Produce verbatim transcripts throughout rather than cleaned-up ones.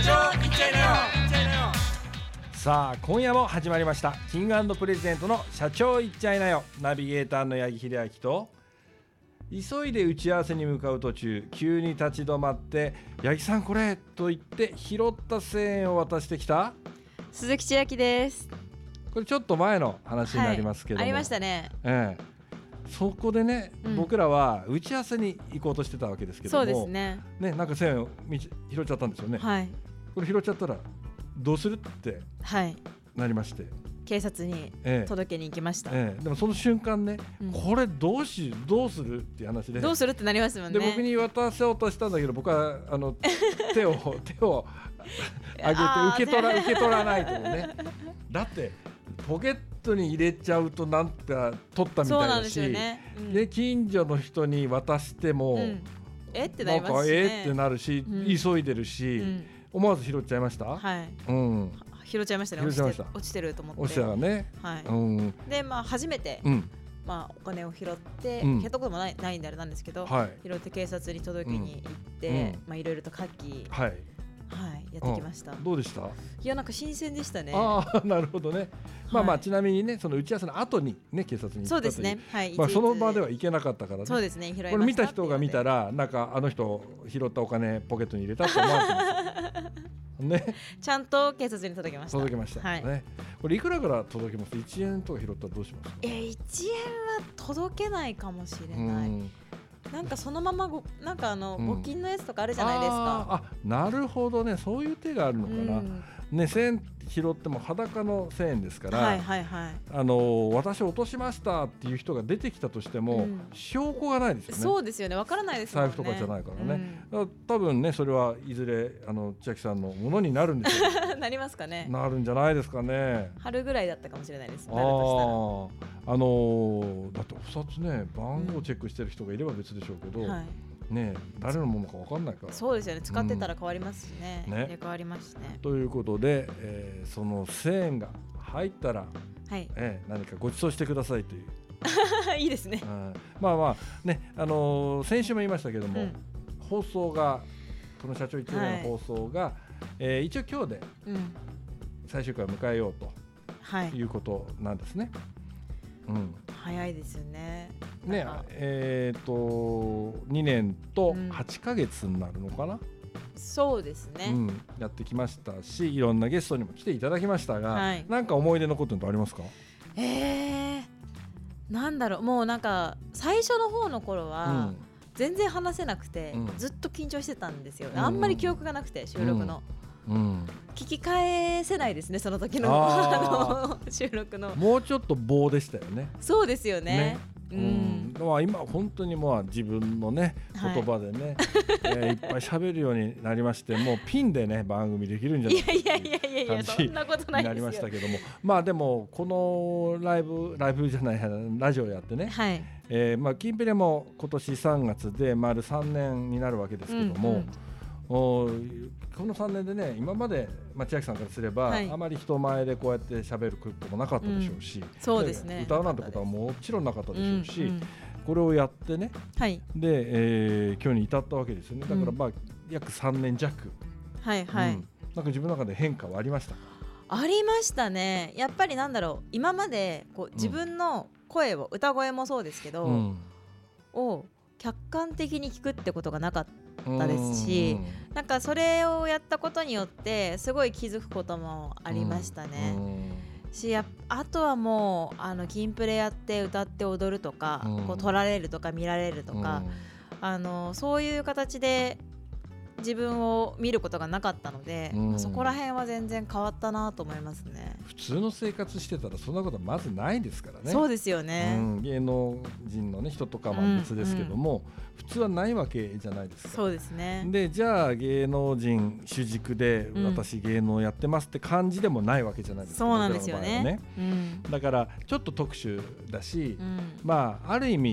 長いっちゃいなよ。 さあ今夜も始まりましたキング&プレジデントの社長いっちゃいなよ。ナビゲーターの八木秀明と、急いで打ち合わせに向かう途中急に立ち止まって八木さんこれと言って拾ったせんえんを渡してきた鈴木千秋です。 これちょっと前の話になりますけども、 はい、ありましたね、 ええ、そこでね、うん、僕らは打ち合わせに行こうとしてたわけですけども、 そうですね、 ね、なんかせんえんを拾っちゃったんですよね、 はい、これ拾っちゃったらどうするってなりまして、はい、 警察に届けに行きました、 ええええ、でもその瞬間ね、うん、これどうしどうするっていう話で、 どうするってなりますもんね。 で僕に渡そうとしたんだけど、僕はあの手を手を上げて受け取ら受け取らないとね。だってポケットに入れちゃうとなんか取ったみたいだし、 ね、うん、 で近所の人に渡しても、うん、 えってなりますし、ね、 なんかえってなるし、うん、急いでるし、うん、思わず拾っちゃいました。 はい、 うん、 拾っちゃいましたね。落ちて、落ちてると思って。 落ちたらね。 はい。 うん、 でまあ初めて、うん、まあお金を拾って、うん、拾ったこともないないんであれなんですけど、はい、拾って警察に届けに行って、うん、まあいろいろと書き、はい。はい、やってきました、 うん、どうでした？ いやなんか新鮮でしたね。 ああなるほどね、まあまあちなみにね、その打ち合わせの後にね警察に行ったという、 そうですね、はい、 まあ、その場では行けなかったからね。 そうですね、拾いました。 これ見た人が見たらなんかあの人拾ったお金ポケットに入れたって思われてますね。 ちゃんと警察に届けました。 届けました、はい、ね。これいくらから届けます？いちえんとか拾ったらどうしますか？ えー、いちえんは届けないかもしれない。うん、なんかそのままごなんかあの、うん、募金のやつとかあるじゃないですか。 ああなるほどね、そういう手があるのかな、うんね、せんえん拾っても裸のせんえんですから、はいはいはい、あの私落としましたっていう人が出てきたとしても、うん、証拠がないですよね。 そうですよね、わからないですもんね。 財布とかじゃないからね、うん、だから多分ねそれはいずれあの千秋さんのものになるんでしょう。 なりますかね。 なるんじゃないですかね。 春ぐらいだったかもしれないです。 あなるとしたらあのー、だってお札ね番号チェックしてる人がいれば別でしょうけど、うんはいね、誰のものか分かんないから。 そうですよね、使ってたら変わりますしね、うん、ね、変わりますしね。 ということで、えー、そのせんえんが入ったら、はいえー、何かご馳走してくださいといういいですね、 うん、まあまあね、あのー、先週も言いましたけども、うん、放送がこの社長一年の放送が、はいえー、一応今日で最終回を迎えようと、はい、いうことなんですね、うん、 早いですよね。 ねえー、とにねんとはちかげつになるのかな、うん、 そうですね、 うん、やってきましたし、いろんなゲストにも来ていただきましたが、はい、なんか思い出残ってるのありますか？ えー、なんだろう、もうなんか最初の方の頃は、うん全然話せなくて、うん、ずっと緊張してたんですよ、うん、あんまり記憶がなくて収録の、うんうん、聞き返せないですね、その時 の, あの収録の。 もうちょっと棒でしたよね。 そうですよ ね, ね、 うんうんまあ、今本当にまあ自分の、ね、言葉でね、はいえー、いっぱい喋るようになりまして、もうピンで、ね、番組できるんじゃないかっていう感じになりましたけども、まあでもこのライブライブじゃないラジオやってね、はいえーまあ、キンペレも今年さんがつで丸さんねんになるわけですけども、うんうんおこのさんねんでね、今まで、まあ、千秋さんからすれば、はい、あまり人前でこうやって喋ることもなかったでしょうし、うん、 そうですね、 歌うなんてことはもちろんなかったでしょうし、うんうん、これをやってね、はい、で、えー、今日に至ったわけですよね。だから、まあ、約さんねん弱、 はいはいうん、 なんか自分の中で変化はありましたか？ ありましたね。やっぱりなんだろう、今までこう自分の声を、うん、歌声もそうですけど、うん、を客観的に聞くってことがなかったですし、なんかそれをやったことによってすごい気づくこともありましたね。しやあとはもうあのキンプレやって歌って踊るとか、こう撮られるとか見られるとか、あのそういう形で自分を見ることがなかったので、うん、そこら辺は全然変わったなと思いますね。 普通の生活してたらそんなことはまずないですからね。 そうですよね、 うん、芸能人の、ね、人とかは別ですけども、うんうん、普通はないわけじゃないですか。 そうですね。 でじゃあ芸能人主軸で私芸能やってますって感じでもないわけじゃないですか、 うん、そうなんですよね、 ね、うん、だからちょっと特殊だし、うん、まあある意味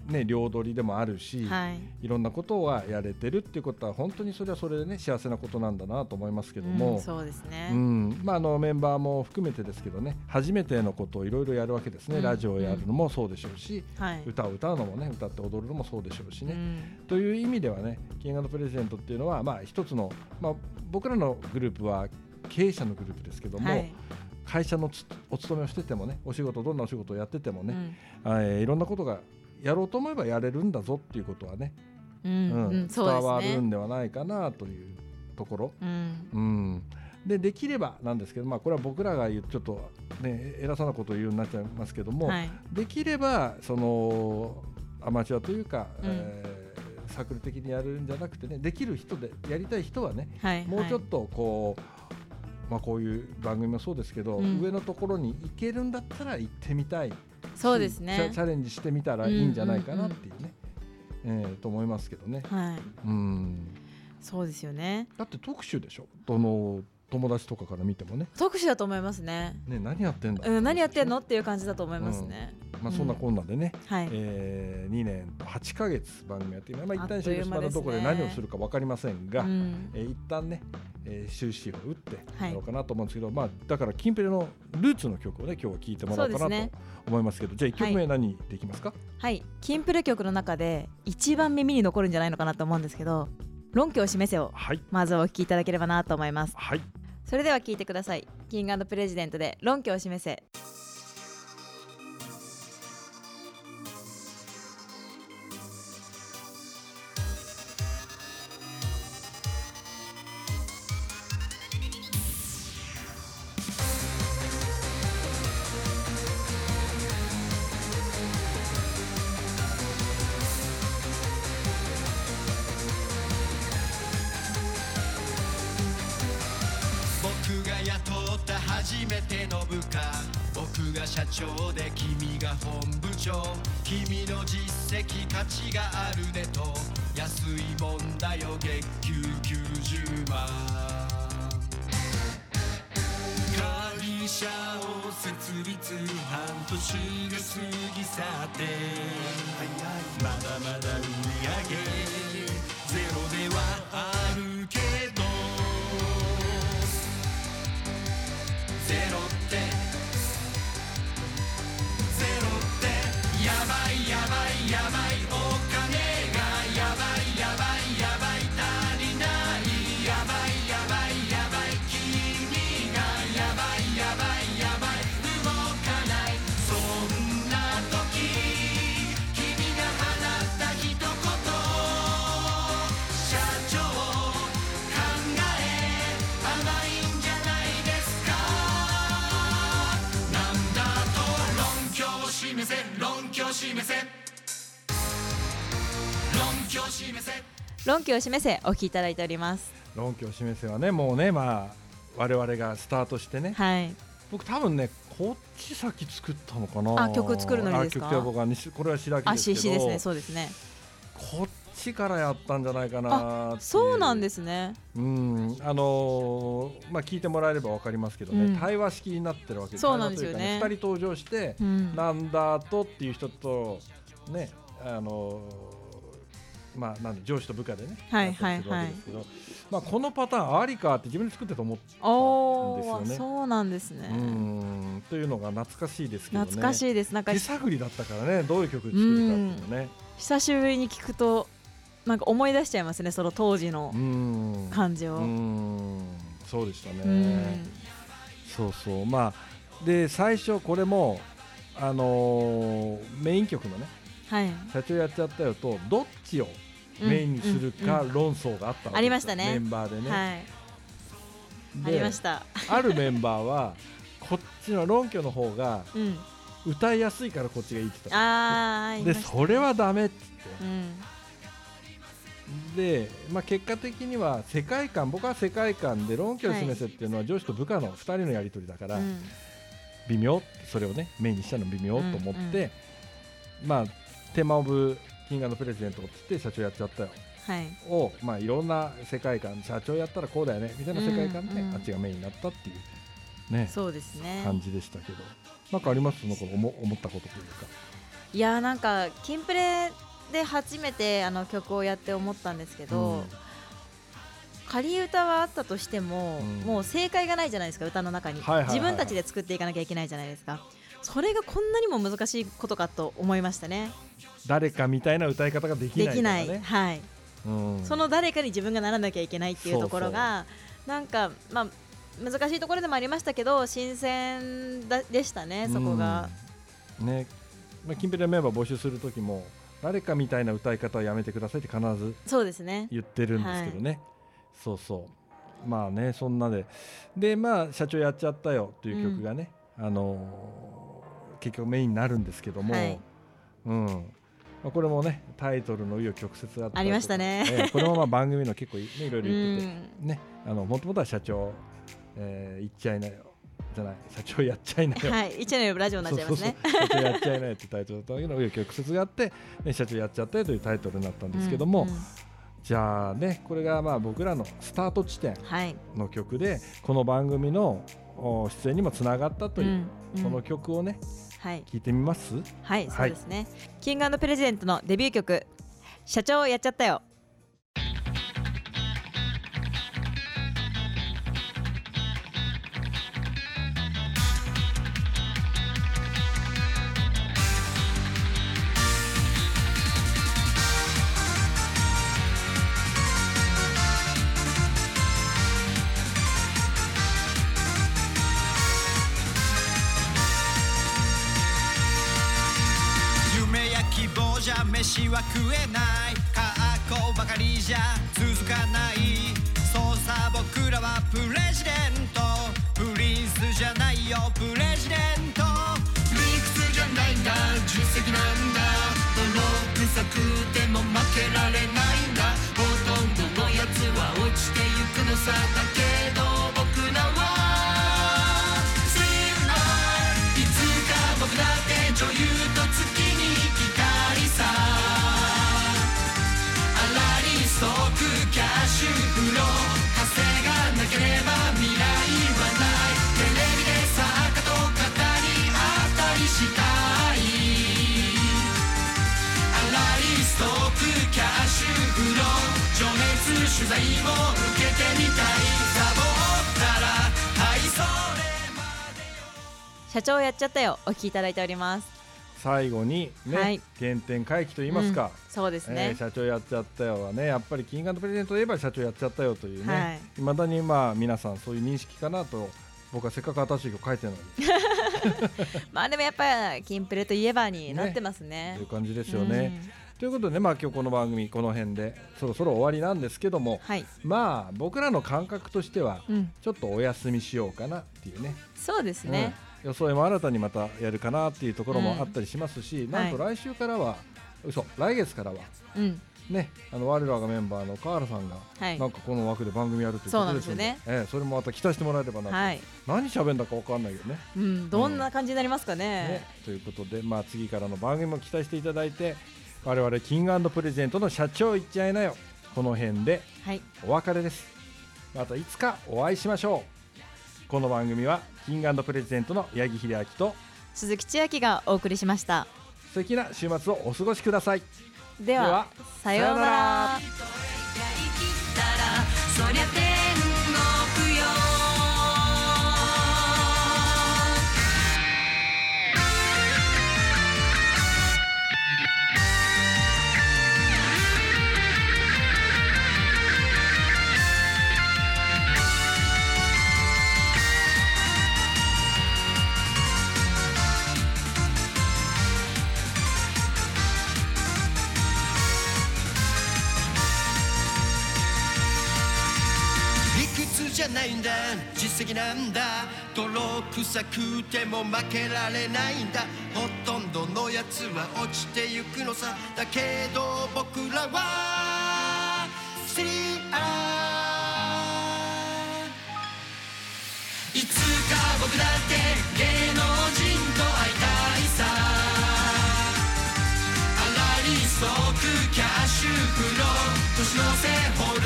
ね、両取りでもあるし、 はい、 いろんなことはやれてるっていうことは本当にそれはそれでね幸せなことなんだなと思いますけども、 うん、そうですね、 うんまあ、あのメンバーも含めてですけどね初めてのことをいろいろやるわけですね、うん、ラジオをやるのもそうでしょうし、うん、歌を歌うのもね歌って踊るのもそうでしょうしね、うん、という意味ではねキング&プレジデントっていうのはまあ一つの、まあ、僕らのグループは経営者のグループですけども、はい、会社のお勤めをしててもねお仕事どんなお仕事をやっててもね、うんえー、いろんなことがやろうと思えばやれるんだぞっていうことはね、うんうん、伝わるんではないかなというところ、うんうん、でできればなんですけど、まあ、これは僕らが言うちょっと、ね、偉そうなことを言うようになっちゃいますけども、はい、できればそのアマチュアというか、うんえー、サークル的にやるんじゃなくてねできる人でやりたい人はね、はい、もうちょっとこう、まあ、こういう番組もそうですけど、うん、上のところに行けるんだったら行ってみたいそうですねチャレンジしてみたらいいんじゃないかなっていうね、うんうんうんえー、と思いますけどね、はい、うんそうですよねだって特殊でしょどの友達とかから見てもね特殊だと思いますねね何やってんだ、 うん、何やってんのっていう感じだと思いますね、 うんまあ、そんなこんなでね、うんはいえー、にねんとはちかげつ番組やって今、まあ、一旦終始場のところで何をするか分かりませんが、うんえー、一旦ね、えー、終止符を打ってやろうかなと思うんですけど、はいまあ、だからキンプレのルーツの曲をね今日は聴いてもらおうかなと思いますけど、じゃあいっきょくめ何でいきますか？ はい、はい、キンプレ曲の中で一番耳に残るんじゃないのかなと思うんですけど論拠を示せをまずお聴きいただければなと思います、はい、それでは聴いてください。キング&プレジデントで論拠を示せ。 初めての部下僕が社長で君が本部長君の実績価値があるねと安いもんだよ月給きゅうじゅうまん会社を設立半年が過ぎ去ってまだまだ売り上げゼロではあるけどゼロってゼロってやばいやばいやばいお金がやばいやばいやばい足りないやばいやばいやばい君がやばいやばいやばい動かないそんな時君が放った一言社長考え甘いんじゃないですか示せ論拠を示せ論拠を示せ論拠を示せお聞きいただいております。 論拠を示せはねもうねまあ我々がスタートしてね、はい、僕多分ねこっち先作ったのかなあ曲作るのにですかあ曲僕はこれは白木ですけどあシーシー ですねそうですねこっちからやったんじゃないかなってそうなんですねうんあのー、まあ聞いてもらえれば分かりますけどね、うん、対話式になってるわけですそうなんですよねふたり登場して、うん、なんだとっていう人とねあのー、まあなんで上司と部下でねはいはいはい、 まあ、このパターンありかって自分で作ってと思ったんですよねそうなんですねうんというのが懐かしいですけどね懐かしいですなんか手探りだったからねどういう曲作るかっていうのね久しぶりに聞くとなんか思い出しちゃいますねその当時の感じをうんうんそうでしたねそうそうまあで最初これもあのー、メイン曲のね、はい、社長やっちゃったよとどっちをメインにするか論争があったわけですよ、 ありましたねメンバーでね、 はい、ありましたあるメンバーはこっちの論拠の方が歌いやすいからこっちがいいって言ったあでそれはダメって言って、うん、で、まあ、結果的には世界観僕は世界観で論拠を示せっていうのは上司と部下のふたりのやり取りだから、うん、微妙それをねメインにしたの微妙と思って、うんうん、まあテーマオブキング&プレジデントって言って社長やっちゃったよ、はい、を、まあ、いろんな世界観社長やったらこうだよねみたいな世界観で、うんうん、あっちがメインになったっていう、ね、 そうですね感じでしたけどなんかありますその頃思思ったことというかいやなんかキンプレで初めてあの曲をやって思ったんですけど、うん、仮歌はあったとしても、うん、もう正解がないじゃないですか、歌の中に、はいはいはいはい、自分たちで作っていかなきゃいけないじゃないですか。それがこんなにも難しいことかと思いましたね。誰かみたいな歌い方ができないとかね。できない、はい、うん、その誰かに自分がならなきゃいけないっていうところがそうそうなんか、まあ、難しいところでもありましたけど新鮮だでしたね、そこが、うんね。まあ、キンプレメンバー募集するときも誰かみたいな歌い方はやめてくださいって必ず言ってるんですけどね。そうそうまあね、そんなででまあ社長やっちゃったよという曲がね、うん、あのー、結局メインになるんですけども、はい、うんまあ、これもねタイトルの紆余曲折があったりとかありましたね、えー、これもまあ番組の結構、ね、いろいろ言ってて、うん、ね、あのもともとは社長、えー、言っちゃいなよじゃない社長やっちゃいなよ、はい、言っちゃいなよラジオになっちゃいますね。そうそうそう社長やっちゃいなよってタイトルだったけど紆余曲折があって、ね、社長やっちゃったよというタイトルになったんですけども、うんうん、じゃあねこれがまあ僕らのスタート地点の曲で、はい、この番組の出演にもつながったという、うんうん、この曲をね、はい、聞いてみます。はい、そうですね、キング&プレジデントのデビュー曲社長やっちゃったよ。飯は食えない格好ばかりじゃ続かない。そうさ僕らはプレジデント、プリンスじゃないよプレジデント。理屈じゃないんだ実績なんだ、泥臭くても負けられないんだ。ほとんどのやつは落ちてゆくのさ、だけど僕らは強い。いつか僕だって女優と月に光さ、ストックキャッシュフロー稼がなければ未来はない。テレビで作家と語り合ったりしたい。荒いストックキャッシュフロー情熱取材も受けてみたい。サボったらはいそれまでよ。社長やっちゃったよお聞きいただいております。最後に、ね、はい、原点回帰といいますか、うん、そうですね、えー、社長やっちゃったよはねやっぱりキング&プレゼントといえば社長やっちゃったよというね、はい、未だにまあ皆さんそういう認識かなと僕はせっかく新しい曲書いてるのにまあでもやっぱりキンプレといえばになってますね、という感じですよね、うん、ということで、まあ、今日この番組この辺でそろそろ終わりなんですけども、はい、まあ僕らの感覚としてはちょっとお休みしようかなっていうね、うん、そうですね、うん、予想も新たにまたやるかなっていうところもあったりしますし、うん、なんと来週からは、はい、嘘来月からは、うんね、あの我らがメンバーの川原さんが、はい、なんかこの枠で番組やるということですので、ね、えー、それもまた期待してもらえればなと、はい、何喋るんだか分かんないけどね、うん、どんな感じになりますか ね,、うん、ねということで、まあ、次からの番組も期待していただいて我々キング&プレゼントの社長言っちゃいなよこの辺でお別れです、はい、またいつかお会いしましょう。この番組はキング&プレゼントの八木秀明と鈴木千秋がお送りしました。素敵な週末をお過ごしください。では、ではさようなら。じゃないんだ実績なんだ泥臭くても負けられないんだほとんどのやつは落ちてゆくのさだけど僕らはシリアいつか僕だって芸能人と会いたいさアラリストークキャッシュフロー年の瀬